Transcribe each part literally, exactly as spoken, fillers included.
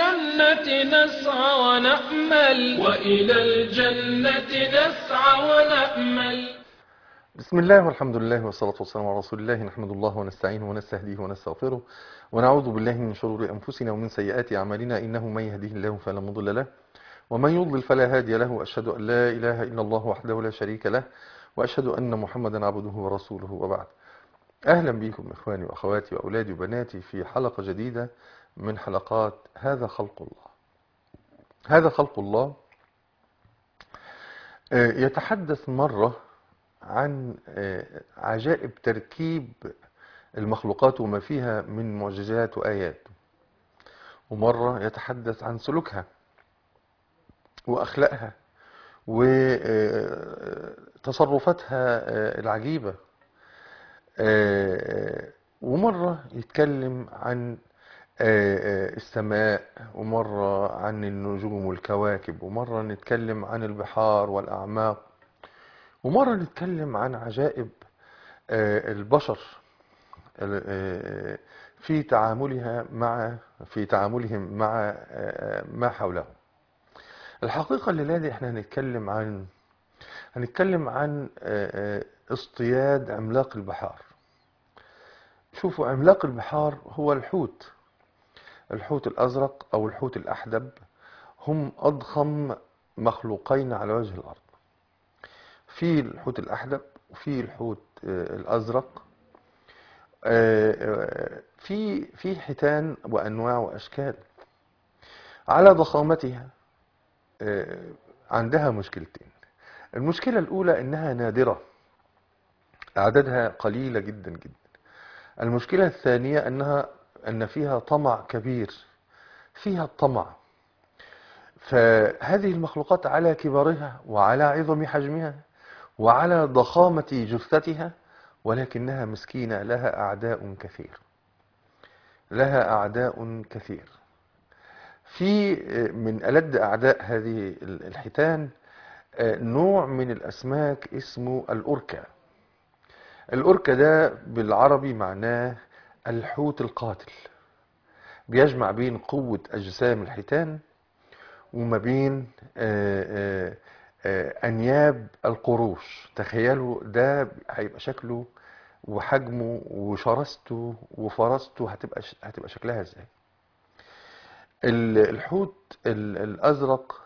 الجنة نسعى ونأمل وإلى الجنة نسعى ونأمل. بسم الله والحمد لله والصلاة والسلام على رسول الله. نحمد الله ونستعينه ونستهديه ونستغفره ونعوذ بالله من شرور أنفسنا ومن سيئات أعمالنا، إنه من يهديه الله فلا مضل له ومن يضلل فلا هادي له، وأشهد أن لا إله إلا الله وحده لا شريك له، وأشهد أن محمدا عبده ورسوله، وبعد. أهلا بكم إخواني وأخواتي وأولادي وبناتي في حلقة جديدة من حلقات هذا خلق الله. هذا خلق الله يتحدث مرة عن عجائب تركيب المخلوقات وما فيها من معجزات وآيات، ومرة يتحدث عن سلوكها وأخلاقها وتصرفاتها العجيبة، ومرة يتكلم عن السماء، ومرة عن النجوم والكواكب، ومرة نتكلم عن البحار والأعماق، ومرة نتكلم عن عجائب البشر في تعاملها مع في تعاملهم مع ما حولهم. الحقيقة الليلة دي احنا هنتكلم عن هنتكلم عن اصطياد عملاق البحار. شوفوا، عملاق البحار هو الحوت الحوت الأزرق أو الحوت الأحدب. هم أضخم مخلوقين على وجه الأرض. في الحوت الأحدب وفي الحوت الأزرق. في في حيتان وأنواع وأشكال. على ضخامتها عندها مشكلتين. المشكلة الأولى إنها نادرة، أعدادها قليلة جدا جدا. المشكلة الثانية أنها أن فيها طمع كبير، فيها الطمع. فهذه المخلوقات على كبرها وعلى عظم حجمها وعلى ضخامة جثتها، ولكنها مسكينة لها أعداء كثير لها أعداء كثير. في من ألد أعداء هذه الحيتان نوع من الأسماك اسمه الأوركا. الأوركا ده بالعربي معناه الحوت القاتل. بيجمع بين قوة أجسام الحيتان وما بين أنياب القروش. تخيلوا ده هيبقى شكله وحجمه وشرسته وفرسته هتبقى هتبقى شكلها ازاي. الحوت الأزرق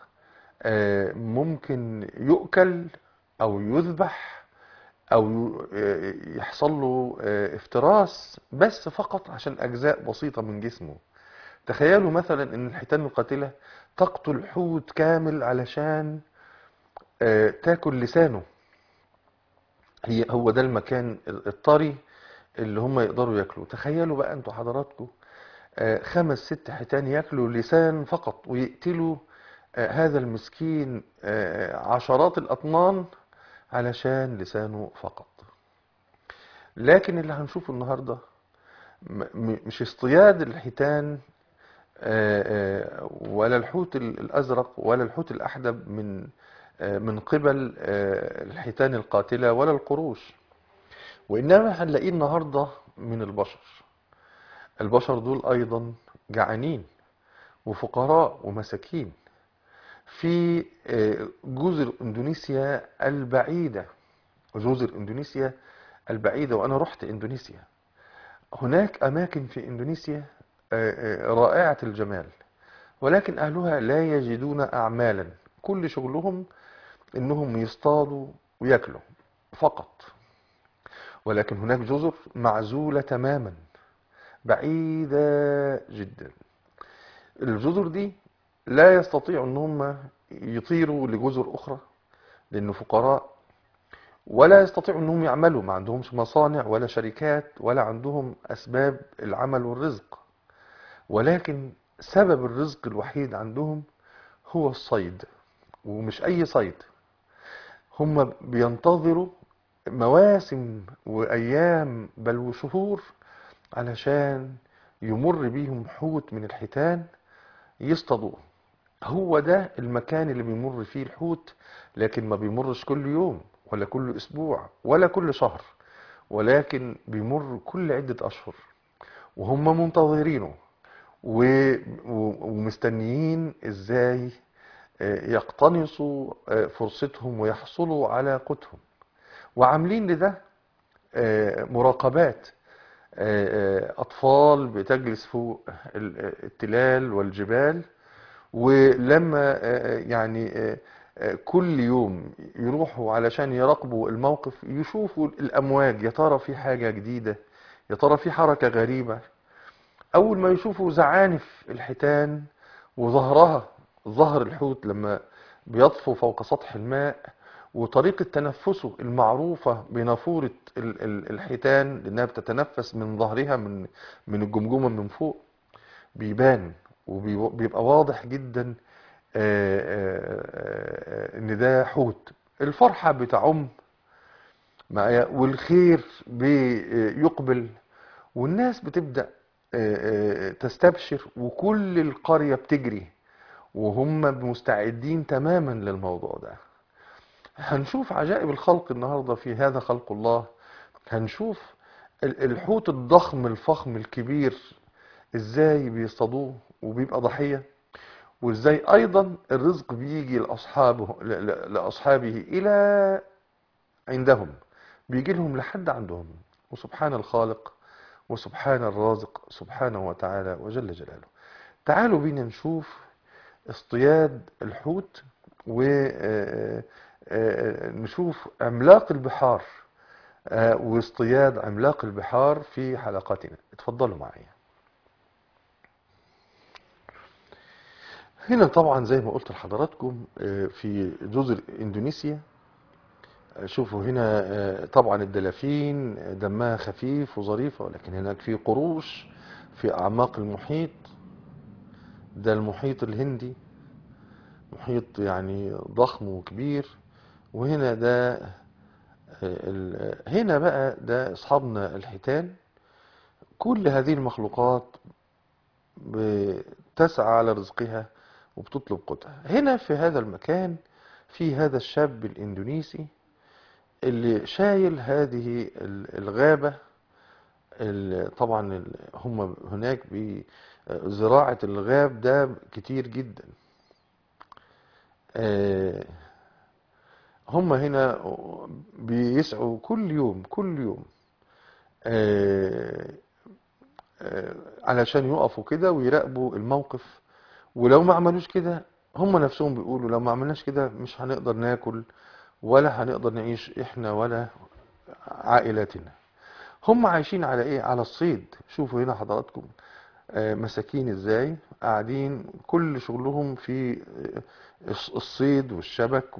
ممكن يؤكل أو يذبح أو يحصل له افتراس، بس فقط عشان أجزاء بسيطة من جسمه. تخيلوا مثلا أن الحيتان القاتلة تقتل حوت كامل علشان تاكل لسانه. هي هو ده المكان الطري اللي هم يقدروا ياكلوا. تخيلوا بقى انتوا حضراتكم خمس ست حيتان ياكلوا لسان فقط ويقتلوا هذا المسكين عشرات الأطنان علشان لسانه فقط. لكن اللي هنشوفه النهاردة مش اصطياد الحيتان ولا الحوت الأزرق ولا الحوت الأحدب من من قبل الحيتان القاتلة ولا القروش، وإنما هنلاقيه النهاردة من البشر. البشر دول أيضا جعانين وفقراء ومساكين في جزر إندونيسيا البعيدة. جزر إندونيسيا البعيدة، وأنا رحت إندونيسيا. هناك أماكن في إندونيسيا رائعة الجمال، ولكن أهلها لا يجدون أعمالا. كل شغلهم إنهم يصطادوا ويأكلوا فقط. ولكن هناك جزر معزولة تماما، بعيدة جدا. الجزر دي لا يستطيعوا أنهم يطيروا لجزر أخرى لأنه فقراء، ولا يستطيعوا أنهم يعملوا. ما عندهمش مصانع ولا شركات ولا عندهم أسباب العمل والرزق. ولكن سبب الرزق الوحيد عندهم هو الصيد، ومش أي صيد. هم بينتظروا مواسم وأيام بل وشهور علشان يمر بيهم حوت من الحيتان يصطادوه. هو ده المكان اللي بيمر فيه الحوت، لكن ما بيمرش كل يوم ولا كل أسبوع ولا كل شهر، ولكن بيمر كل عدة أشهر وهم منتظرينه. و- و- ومستنيين ازاي آه، يقتنصوا آه، فرصتهم ويحصلوا على قوتهم، وعاملين لده آه، مراقبات. آه، آه، أطفال بتجلس فوق ال- التلال والجبال، ولما آه، يعني آه، آه، كل يوم يروحوا علشان يراقبوا الموقف، يشوفوا الأمواج، يا ترى في حاجة جديدة، يا ترى في حركة غريبة. أول ما يشوفوا زعانف الحيتان وظهرها، ظهر الحوت لما بيطفو فوق سطح الماء، وطريقة تنفسه المعروفة بنافورة ال- ال- الحيتان، لأنها بتتنفس من ظهرها، من من الجمجمة من فوق، بيبان وبيبقى واضح جدا آه، آه، آه، ان ده حوت. الفرحة بتعم معايا، والخير بيقبل، والناس بتبدأ آه، آه، تستبشر، وكل القرية بتجري وهم مستعدين تماما للموضوع ده. هنشوف عجائب الخلق النهاردة في هذا خلق الله. هنشوف ال- الحوت الضخم الفخم الكبير ازاي بيصطادوه وبيبقى ضحية، وازاي ايضا الرزق بيجي لاصحابه ل- ل- لاصحابه الى عندهم، بيجي لهم لحد عندهم. وسبحان الخالق وسبحان الرازق سبحانه وتعالى وجل جلاله. تعالوا بينا نشوف اصطياد الحوت، ونشوف عملاق البحار آه، واصطياد عملاق البحار في حلقتنا. اتفضلوا معايا. هنا طبعا زي ما قلت لحضراتكم آه، في جزر اندونيسيا. آه، شوفوا هنا آه، طبعا الدلافين دمها خفيف وظريفة، ولكن هناك في قروش في أعماق المحيط. ده المحيط الهندي، محيط يعني ضخم وكبير. وهنا ده آه، ال- هنا بقى ده أصحابنا الحيتان. كل هذه المخلوقات بتسعى على رزقها وبتطلب قوتها. هنا في هذا المكان في هذا الشاب الإندونيسي اللي شايل هذه ال- الغابة. ال- طبعا ال- هم هناك بزراعة الغاب ده كتير جدا. آه، هم هنا بيسعوا كل يوم كل يوم آه، آه، علشان يقفوا كده ويراقبوا الموقف. ولو ما عملوش كده، هم نفسهم بيقولوا لو ما عملناش كده مش هنقدر ناكل، ولا هنقدر نعيش احنا ولا عائلاتنا. هم عايشين على ايه؟ على الصيد. شوفوا هنا حضراتكم آه، مساكين ازاي قاعدين كل شغلهم في آه، الص- الصيد والشبك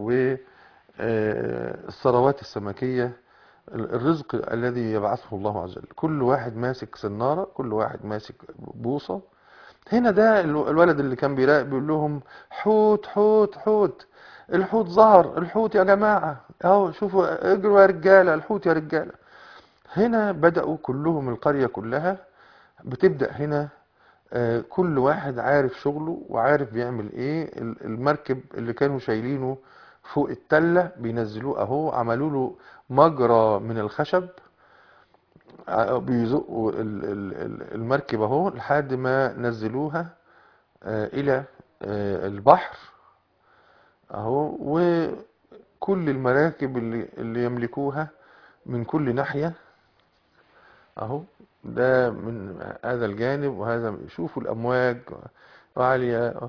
والثروات السمكية، ال- الرزق الذي يبعثه الله عز وجل. كل واحد ماسك سنارة، كل واحد ماسك بوصة. هنا ده الو- الولد اللي كان بيراقب بيقول لهم حوت حوت حوت، الحوت ظهر، الحوت يا جماعة اهو، شوفوا اجروا يا رجالة، الحوت يا رجالة. هنا بدأوا كلهم، القرية كلها بتبدأ هنا آه، كل واحد عارف شغله وعارف بيعمل ايه. ال- المركب اللي كانوا شايلينه فوق التلة بينزلوه اهو، عملوا له مجرى من الخشب، ع- بيزقوا ال- ال- ال- المركب اهو لحد ما نزلوها آه، الى آه، البحر اهو. وكل المراكب اللي اللي يملكوها من كل ناحية اهو، ده من هذا الجانب وهذا. شوفوا الامواج عالية،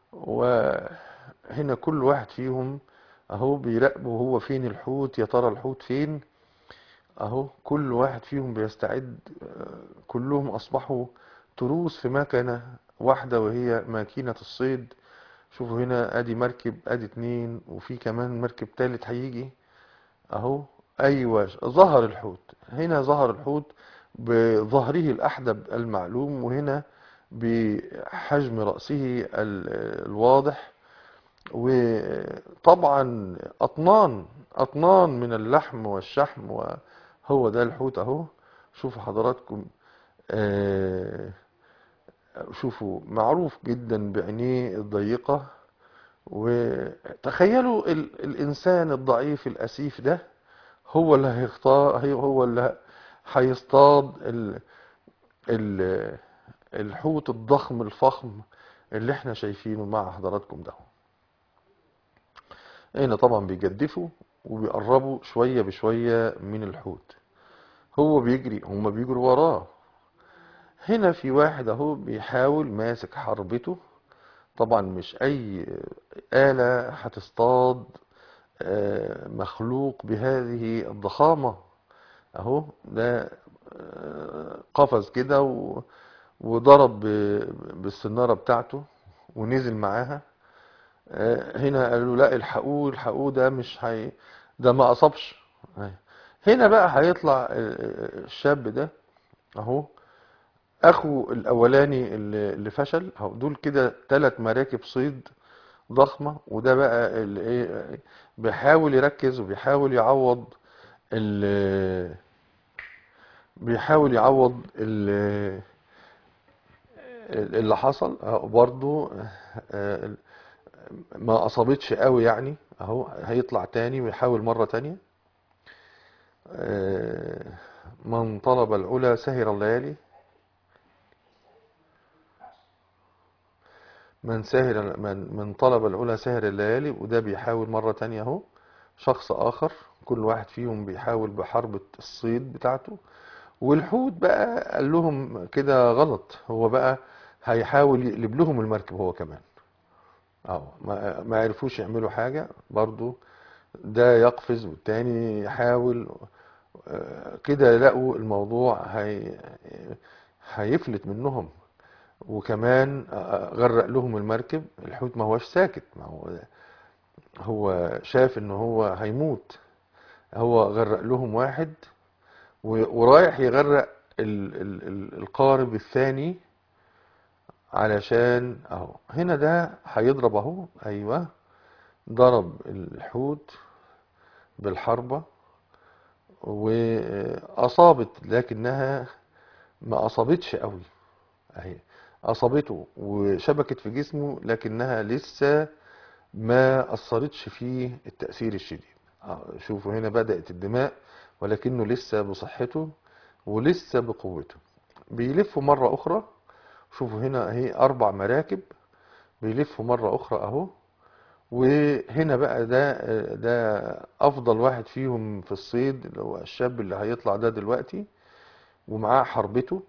وهنا كل واحد فيهم اهو بيراقبوا هو فين الحوت، يا ترى الحوت فين اهو. كل واحد فيهم بيستعد. آه، كلهم اصبحوا تروس في مكنة واحدة، وهي ماكينة الصيد. شوفوا هنا ادي مركب، ادي اتنين، وفي كمان مركب تالت هيجي اهو. ايوه ظهر الحوت، هنا ظهر الحوت بظهره الاحدب المعلوم، وهنا بحجم رأسه ال- الواضح. وطبعا أطنان أطنان من اللحم والشحم، وهو ده الحوت أهو. شوفوا حضراتكم آه، شوفوا معروف جدا بعينيه الضيقة. وتخيلوا ال- الإنسان الضعيف الأسيف ده هو اللي هيختار، هي- هو اللي هيصطاد ال ال الحوت الضخم الفخم اللي احنا شايفينه مع حضراتكم ده. هنا طبعا بيجدفوا وبيقربوا شوية بشوية من الحوت، هو بيجري هما بيجروا وراه. هنا في واحد اهو بيحاول ماسك حربته، طبعا مش اي آلة هتصطاد آه، مخلوق بهذه الضخامة. اهو ده آه، قفز كده و- وضرب ب- بالسنارة بتاعته ونزل معاها. آه، هنا قالوا لا الحقوه الحقوه، ده مش هي، ده ما أصابش. هنا بقى هيطلع ال- الشاب ده اهو، اخو الاولاني اللي اللي فشل اهو. دول كده ثلاث مراكب صيد ضخمة، وده بقى اللي ايه بيحاول يركز وبيحاول يعوض ال بيحاول يعوض ال- اللي حصل اهو برضو. آه، ما اصابتش قوي يعني اهو، هيطلع تاني ويحاول مرة تانية. آه، من طلب العلا سهر الليالي، من سهر من من طلب العلا سهر الليالي. وده بيحاول مرة تانية اهو، شخص آخر، كل واحد فيهم بيحاول بحربة الصيد بتاعته. والحوت بقى قال لهم كده غلط، هو بقى هيحاول يقلب لهم المركب هو كمان. اه ما ما عرفوش يعملوا حاجة برضو، ده يقفز والتاني يحاول. آه، كده لقوا الموضوع هي هيفلت منهم، وكمان آه، غرق لهم المركب. الحوت ما هوش ساكت، ما هو هو شاف ان هو هيموت. هو غرق لهم واحد و- ورايح يغرق ال ال ال القارب الثاني، علشان اهو هنا ده هيضرب اهو. ايوه، ضرب الحوت بالحربة واصابت، لكنها ما اصابتش قوي اهي. اصابته وشبكت في جسمه، لكنها لسه ما اثرتش فيه التأثير الشديد. آه، شوفوا هنا بدأت الدماء، ولكنه لسه بصحته ولسه بقوته. بيلفوا مرة أخرى. شوفوا هنا اهي أربع مراكب بيلفوا مرة أخرى أهو. وهنا بقى ده ده أفضل واحد فيهم في الصيد، اللي هو الشاب اللي هيطلع ده دلوقتي، ومعاه حربته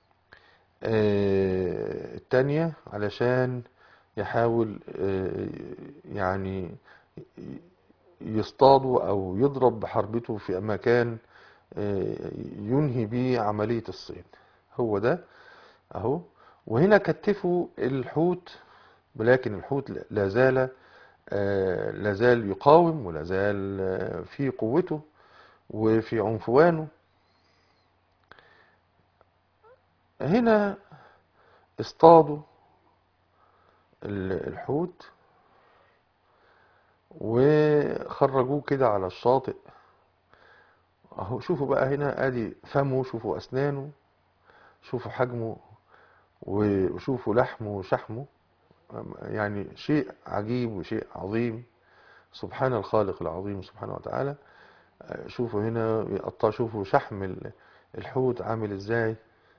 آه، التانية، علشان يحاول آه، يعني يصطادوا أو يضرب بحربته في مكان آه، ينهي بيه عملية الصيد. هو ده اهو. وهنا كتفوا الحوت، ولكن الحوت لا زال آه، لا زال يقاوم، ولا زال آه، في قوته وفي عنفوانه. هنا اصطادوا ال- الحوت وخرجوه كده على الشاطئ اهو. شوفوا بقى هنا ادي فمه، شوفوا اسنانه، شوفوا حجمه، وشوفوا لحمه وشحمه. يعني شيء عجيب وشيء عظيم، سبحان الخالق العظيم سبحانه وتعالى. شوفوا هنا بيقطع، شوفوا شحم ال- الحوت عامل ازاي،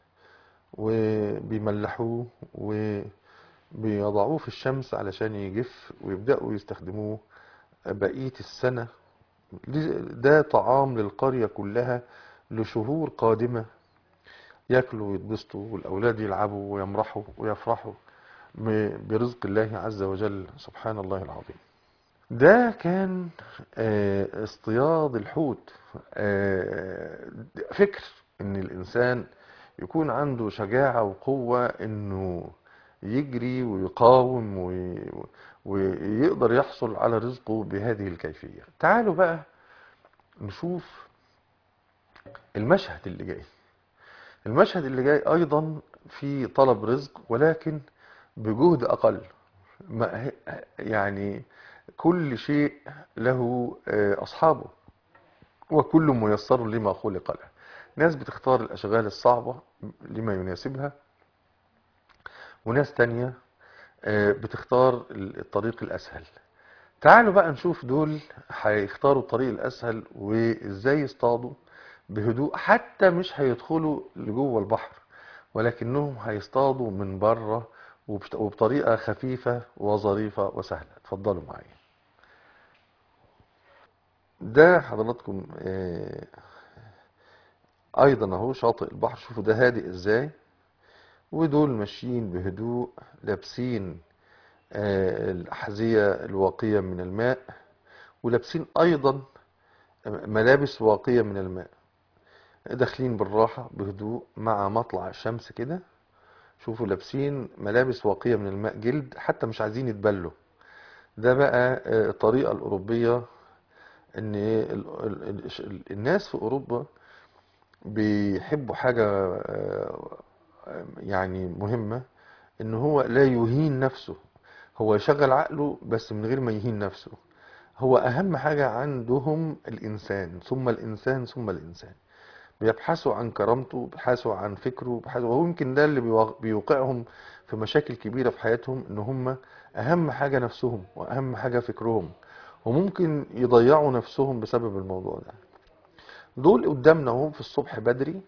وبيملحوه وبيضعوه في الشمس علشان يجف ويبدأوا يستخدموه بقية السنة. ده طعام للقرية كلها لشهور قادمة، ياكلوا ويتبسطوا والأولاد يلعبوا ويمرحوا ويفرحوا ب- برزق الله عز وجل، سبحان الله العظيم. ده كان آه، اصطياد الحوت. آه، فكر ان الانسان يكون عنده شجاعة وقوة انه يجري ويقاوم وي- ويقدر يحصل على رزقه بهذه الكيفية. تعالوا بقى نشوف المشهد اللي جاي. المشهد اللي جاي ايضا في طلب رزق، ولكن بجهد اقل. ما يعني كل شيء له آه، أصحابه، وكل ميسر لما خلق له. ناس بتختار الأشغال الصعبة لما يناسبها، وناس تانية آه، بتختار الطريق الأسهل. تعالوا بقى نشوف دول هيختاروا الطريق الأسهل وإزاي يصطادوا بهدوء، حتى مش هيدخلوا لجوه البحر، ولكنهم هيصطادوا من بره وبت- وبطريقة خفيفة وظريفة وسهلة. اتفضلوا معايا. ده حضراتكم آه، ايضا اهو شاطئ البحر. شوفوا ده هادئ ازاي، ودول ماشيين بهدوء لابسين آه، الأحذية الواقية من الماء، ولابسين أيضا ملابس واقية من الماء، داخلين بالراحة بهدوء مع مطلع الشمس كده. شوفوا لابسين ملابس واقية من الماء جلد، حتى مش عايزين يتبلوا. ده بقى آه، الطريقة الأوروبية. إن ال- ال- ال- الناس في أوروبا بيحبوا حاجة آه، يعني مهمة، إن هو لا يهين نفسه. هو يشغل عقله بس من غير ما يهين نفسه. هو أهم حاجة عندهم الإنسان، ثم الإنسان ثم الإنسان. بيبحثوا عن كرامته، بيبحثوا عن فكره، بيبحثوا، وهو يمكن ده اللي بيوا- بيوقعهم في مشاكل كبيرة في حياتهم، إن هم أهم حاجة نفسهم وأهم حاجة فكرهم، وممكن يضيعوا نفسهم بسبب الموضوع ده. دول قدامنا اهو في الصبح بدري،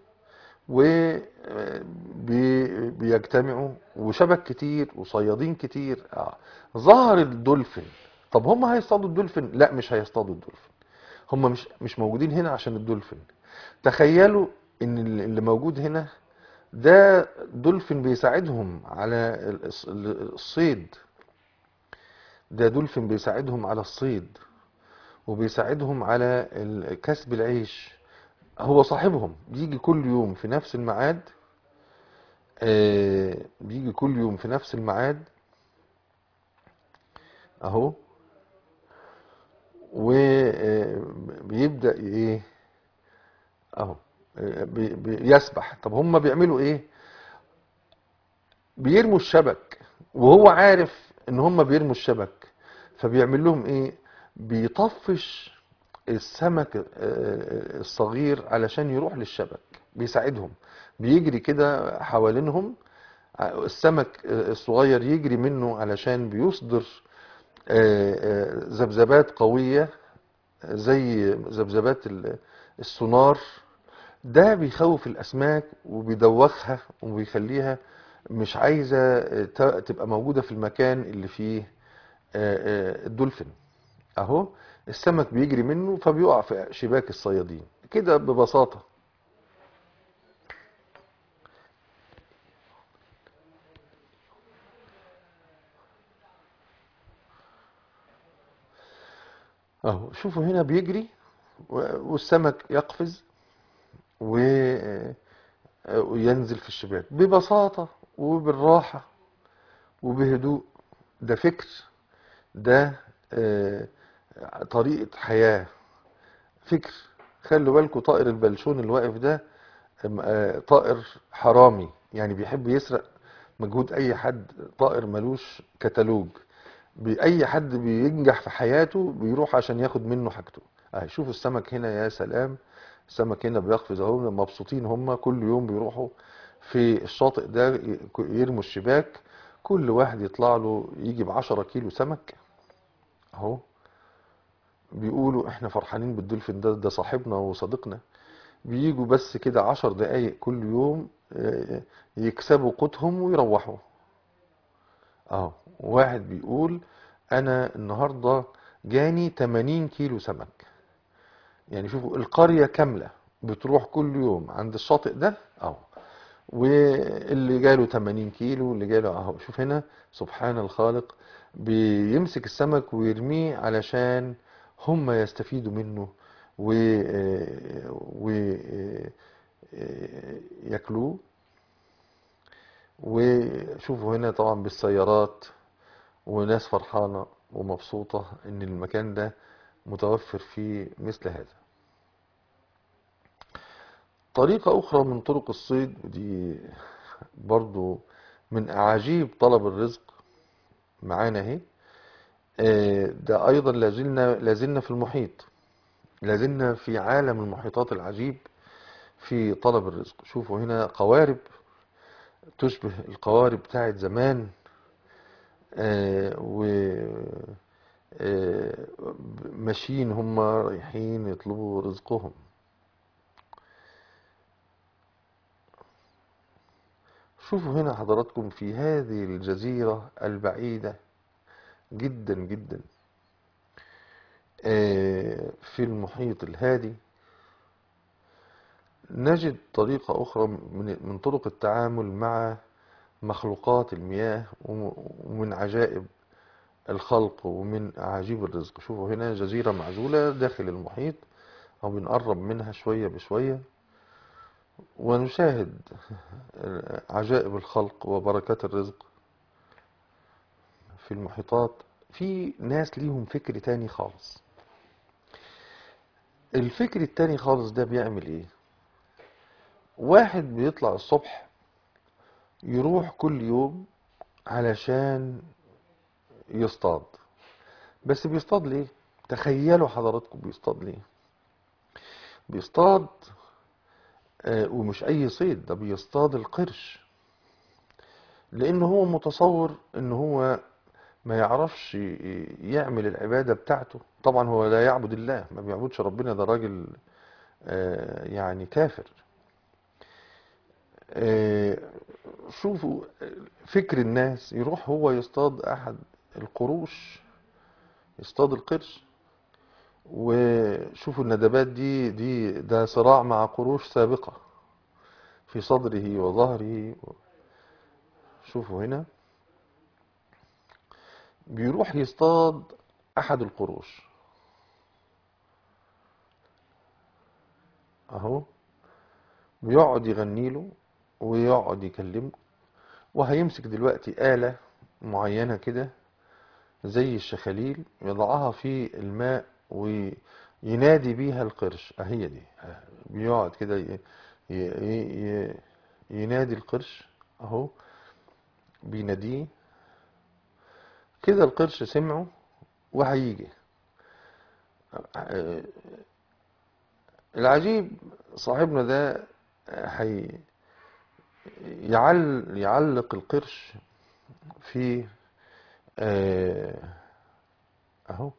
وبيجتمعوا وشبك كتير وصيادين كتير. آه. ظهر الدولفين. طب هم هيصطادوا الدولفين؟ لا، مش هيصطادوا الدولفين. هم مش مش موجودين هنا عشان الدولفين. تخيلوا ان اللي موجود هنا ده دولفين بيساعدهم على الص- الصيد. ده دولفين بيساعدهم على الصيد، وبيساعدهم على ال- كسب العيش. هو صاحبهم بيجي كل يوم في نفس الميعاد. آه، بيجي كل يوم في نفس الميعاد اهو، وبيبدأ ايه اهو، آه، بي- بيسبح. طب هم بيعملوا ايه؟ بيرموا الشبك، وهو عارف ان هم بيرموا الشبك، فبيعمل لهم ايه؟ بيطفش السمك آه، الصغير علشان يروح للشبك. بيساعدهم، بيجري كده حوالينهم. السمك الصغير يجري منه علشان بيصدر آه، آه، ذبذبات قوية زي ذبذبات ال- السونار. ده بيخوف الأسماك وبيدوخها وبيخليها مش عايزة ت- تبقى موجودة في المكان اللي فيه آه، آه، الدولفين. اهو السمك بيجري منه فبيقع في شباك الصيادين كده ببساطة. اهو شوفوا هنا بيجري و- والسمك يقفز و وينزل في الشباك ببساطة وبالراحة وبهدوء. ده فكر، ده آه، طريقة حياة، فكر. خلوا بالكوا طائر البلشون اللي واقف ده آم، آه، طائر حرامي، يعني بيحب يسرق مجهود اي حد. طائر ملوش كتالوج، بي- اي حد بينجح في حياته بيروح عشان ياخد منه حاجته. اهي شوفوا السمك هنا، يا سلام. السمك هنا بيقفز اهو، مبسوطين هم. كل يوم بيروحوا في الشاطئ ده ي- يرموا الشباك. كل واحد يطلع له يجي بعشرة كيلو سمك اهو. بيقولوا احنا فرحانين بالدولفين ده، ده صاحبنا وصديقنا. بيجوا بس كده عشر دقايق كل يوم آه، يكسبوا قوتهم ويروحوا اهو. واحد بيقول انا النهارده جاني تمانين كيلو سمك. يعني شوفوا القرية كاملة بتروح كل يوم عند الشاطئ ده اهو، واللي جاله تمانين كيلو، اللي جاله اهو. شوف هنا سبحان الخالق، بيمسك السمك ويرميه علشان هم يستفيدوا منه و وياكلوه. وشوفوا هنا طبعا بالسيارات، وناس فرحانة ومبسوطة ان المكان ده متوفر فيه مثل هذا. طريقة أخرى من طرق الصيد دي برضو من أعاجيب طلب الرزق معانا اهي. آه، ده أيضا لازلنا لازلنا في المحيط، لازلنا في عالم المحيطات العجيب في طلب الرزق. شوفوا هنا قوارب تشبه القوارب بتاعت زمان. آه، و آه، ماشيين هم رايحين يطلبوا رزقهم. شوفوا هنا حضراتكم في هذه الجزيرة البعيدة جدا جدا في المحيط الهادي نجد طريقة أخرى من طرق التعامل مع مخلوقات المياه ومن عجائب الخلق ومن أعاجيب الرزق. شوفوا هنا جزيرة معزولة داخل المحيط، أو بنقرب منها شوية بشوية ونشاهد عجائب الخلق وبركات الرزق في المحيطات. في ناس ليهم فكر تاني خالص. الفكر التاني خالص ده بيعمل ايه؟ واحد بيطلع الصبح يروح كل يوم علشان يصطاد. بس بيصطاد ليه؟ تخيلوا حضراتكم بيصطاد ليه؟ بيصطاد آه ومش اي صيد، ده بيصطاد القرش، لان هو متصور ان هو ما يعرفش يعمل العبادة بتاعته. طبعا هو لا يعبد الله، ما بيعبدش ربنا، ده راجل آه يعني كافر. آه شوفوا فكر الناس، يروح هو يصطاد احد القروش، يصطاد القرش. وشوفوا الندبات دي دي ده صراع مع قروش سابقة في صدره وظهره. شوفوا هنا بيروح يصطاد احد القروش اهو، بيقعد يغني له ويقعد يكلمه، وهيمسك دلوقتي آلة معينة كده زي الشخاليل يضعها في الماء وينادي بيها القرش. اهي دي، بيقعد كده ي- ي- ي- ينادي القرش اهو، بيناديه كده. القرش سمعه وهيجي. العجيب صاحبنا ده هي يعل يعلق القرش في آه، اهو.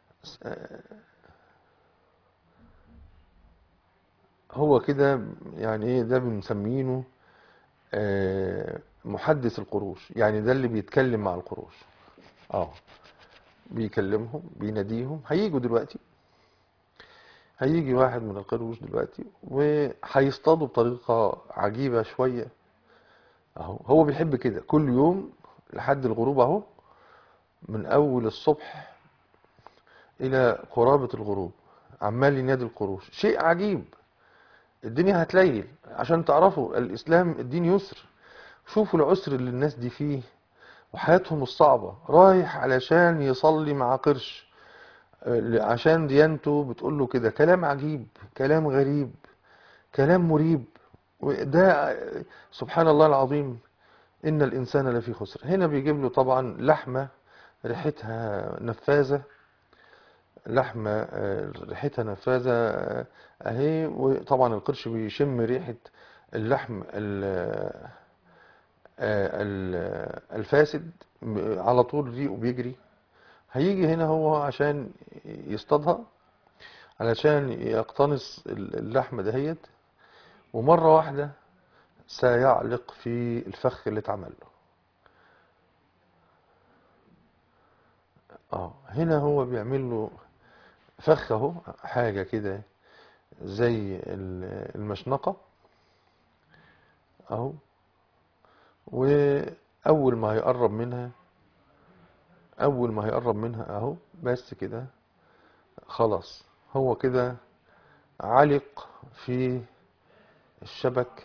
هو كده يعني ايه ده بنسمينه آه، محدث القروش، يعني ده اللي بيتكلم مع القروش. اه بيكلمهم بيناديهم. هيجوا دلوقتي، هيجي واحد من القروش دلوقتي وهيصطادوا بطريقة عجيبة شوية اهو. هو بيحب كده كل يوم لحد الغروب اهو، من اول الصبح الى قرابة الغروب عمال ينادي القروش. شيء عجيب. الدنيا هتليل. عشان تعرفوا الاسلام الدين يسر. شوفوا العسر اللي الناس دي فيه وحياتهم الصعبة، رايح علشان يصلي مع قرش آه، عشان ديانته بتقول له كده. كلام عجيب، كلام غريب، كلام مريب. وده آه، سبحان الله العظيم، إن الإنسان لفي خسر. هنا بيجيب له طبعا لحمة ريحتها نفاذة، لحمة آه، ريحتها نفاذة آه، أهي. وطبعا القرش بيشم ريحة اللحم ال- آه، ال- الفاسد على طول، ريقه بيجري. هيجي هنا هو عشان يصطادها، علشان يقتنص اللحمة دهيت، ومرة واحدة سيعلق في الفخ اللي اتعمل له. اه هنا هو بيعمل له فخ اهو، حاجة كده زي ال- المشنقة اهو. واول ما هيقرب منها، اول ما هيقرب منها اهو، بس كده خلاص هو كده علق في الشبك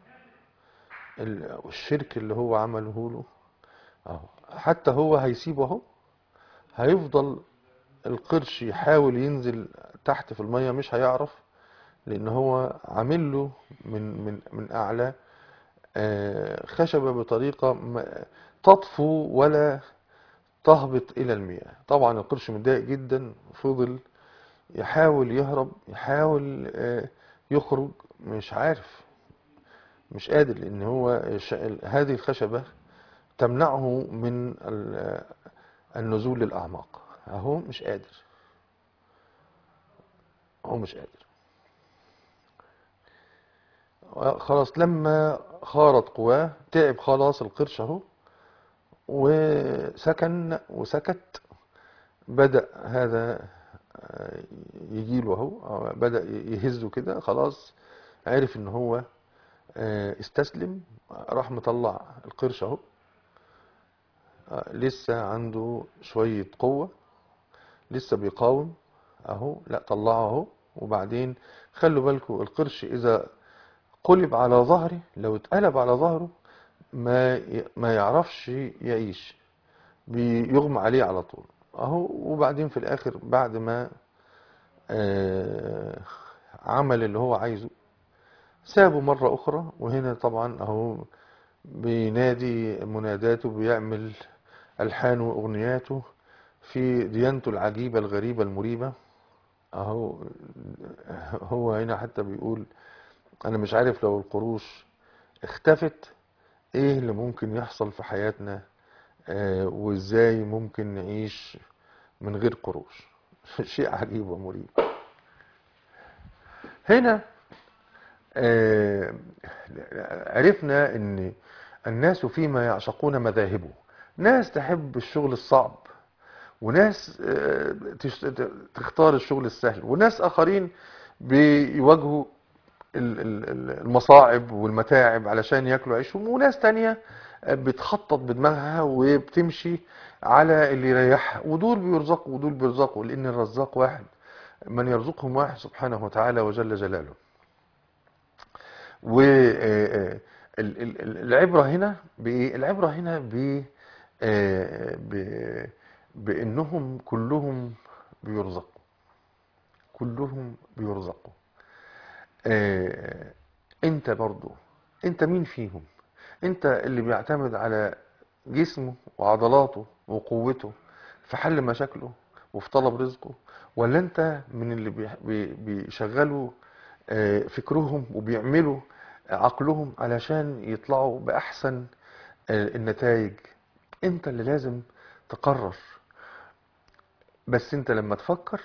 ال- الشرك اللي هو عمله له اهو. حتى هو هيسيبه اهو، هيفضل القرش يحاول ينزل تحت في المية، مش هيعرف، لان هو عامل له من من من اعلى آه، خشبة بطريقة ما تطفو ولا تهبط الى المياه. طبعا القرش متضايق جدا، فضل يحاول يهرب، يحاول آه، يخرج، مش عارف، مش قادر، لان هو ش- هذه الخشبة تمنعه من ال- النزول للأعماق اهو. مش قادر، هو مش قادر. خلاص لما خارت قواه تعب خلاص القرش اهو، وسكن وسكت. بدأ هذا يجيله اهو، بدأ يهزه كده، خلاص عرف ان هو استسلم. راح مطلع القرش اهو، لسه عنده شوية قوة، لسه بيقاوم اهو. لا طلعه اهو. وبعدين خلوا بالكم القرش اذا قلب على ظهره، لو اتقلب على ظهره ما ما يعرفش يعيش، بيغمى عليه على طول اهو. وبعدين في الاخر بعد ما آه عمل اللي هو عايزه سابه مرة اخرى. وهنا طبعا اهو بينادي مناداته، بيعمل الحان واغنياته في ديانته العجيبة الغريبة المريبة اهو. هو هنا حتى بيقول انا مش عارف لو القروش اختفت ايه اللي ممكن يحصل في حياتنا، آه وازاي ممكن نعيش من غير قروش. شيء عجيب ومريب. هنا آه عرفنا ان الناس فيما يعشقون مذاهبه، ناس تحب الشغل الصعب، وناس آه تختار الشغل السهل، وناس اخرين بيواجهوا المصاعب والمتاعب علشان ياكلوا عيشهم، وناس تانية بتخطط بدماغها وبتمشي على اللي يريحها. ودول بيرزقوا ودول بيرزقوا، لان الرزاق واحد، من يرزقهم واحد سبحانه وتعالى وجل جلاله. والعبرة هنا بايه؟ العبرة هنا ب بانهم كلهم بيرزقوا، كلهم بيرزقوا. انت برضو، انت مين فيهم؟ انت اللي بيعتمد على جسمه وعضلاته وقوته في حل مشاكله وفي طلب رزقه، ولا انت من اللي بيشغلوا فكرهم وبيعملوا عقلهم علشان يطلعوا بأحسن النتائج؟ انت اللي لازم تقرر. بس انت لما تفكر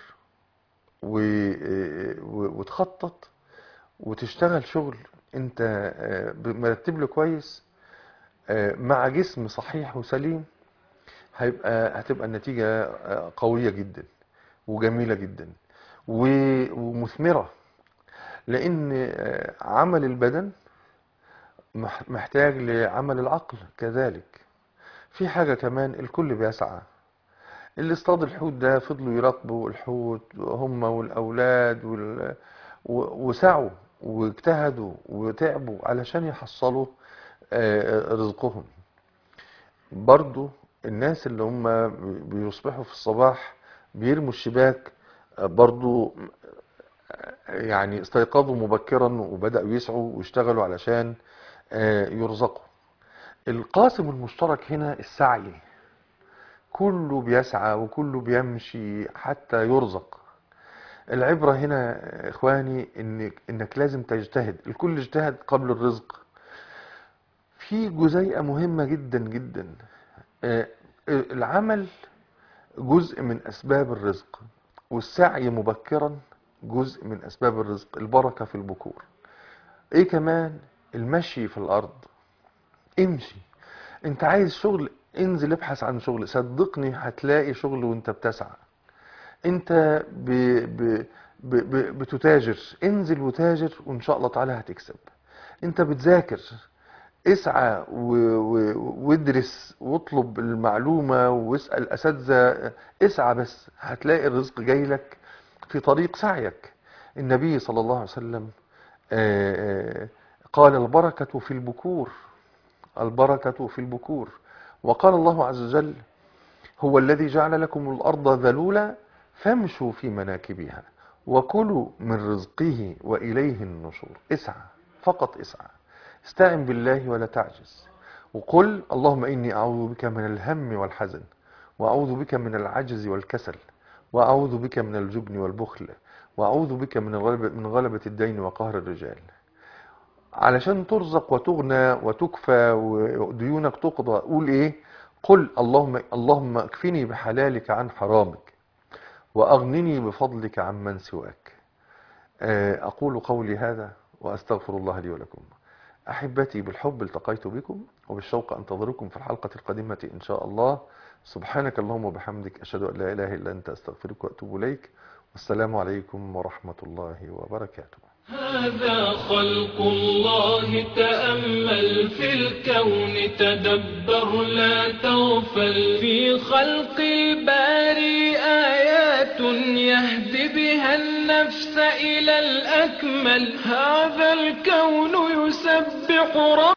وتخطط وتشتغل شغل انت مرتب له كويس مع جسم صحيح وسليم، هيبقى هتبقى النتيجة قوية جدا وجميلة جدا ومثمرة. لان عمل البدن محتاج لعمل العقل كذلك. في حاجة كمان، الكل بيسعى. اللي اصطاد الحوت ده فضلوا يراقبوا الحوت هم والأولاد وال... وسعوا واجتهدوا وتعبوا علشان يحصلوا رزقهم. برضو الناس اللي هم بيصبحوا في الصباح بيرموا الشباك، برضو يعني استيقظوا مبكرا وبدأوا يسعوا ويشتغلوا علشان يرزقوا. القاسم المشترك هنا السعي، كله بيسعى وكله بيمشي حتى يرزق. العبرة هنا اخواني انك, إنك لازم تجتهد. الكل اجتهد قبل الرزق. في جزئية مهمة جدا جدا، العمل جزء من اسباب الرزق، والسعي مبكرا جزء من اسباب الرزق. البركة في البكور. ايه كمان؟ المشي في الارض. امشي. انت عايز شغل، انزل ابحث عن شغل، صدقني هتلاقي شغل وانت بتسعى. انت ب... ب... ب... ب... بتتاجر، انزل وتاجر وان شاء الله تعالى هتكسب. انت بتذاكر، اسعى و... و... وادرس واطلب المعلومة واسأل اساتذة. اسعى بس هتلاقي الرزق جاي لك في طريق سعيك. النبي صلى الله عليه وسلم قال البركة في البكور، البركة في البكور. وقال الله عز وجل هو الذي جعل لكم الأرض ذلولا فامشوا في مناكبها وكلوا من رزقه وإليه النشور. اسعى، فقط اسعى. استعن بالله ولا تعجز، وقل اللهم إني أعوذ بك من الهم والحزن، وأعوذ بك من العجز والكسل، وأعوذ بك من الجبن والبخل، وأعوذ بك من غلبة, من غلبة الدين وقهر الرجال. علشان ترزق وتغنى وتكفى وديونك تقضى، قول ايه؟ قل اللهم اللهم اكفني بحلالك عن حرامك واغنني بفضلك عمن سواك. اقول قولي هذا وأستغفر الله لي ولكم. أحبتي بالحب التقيت بكم، وبالشوق أنتظركم في الحلقة القادمة إن شاء الله. سبحانك اللهم وبحمدك، أشهد أن لا إله إلا أنت، أستغفرك وأتوب إليك. والسلام عليكم ورحمة الله وبركاته. هذا خلق الله، تأمل في الكون، تدبر لا تغفل. في خلق الباري آيات يهدي بها النفس إلى الأكمل. هذا الكون يسبح رب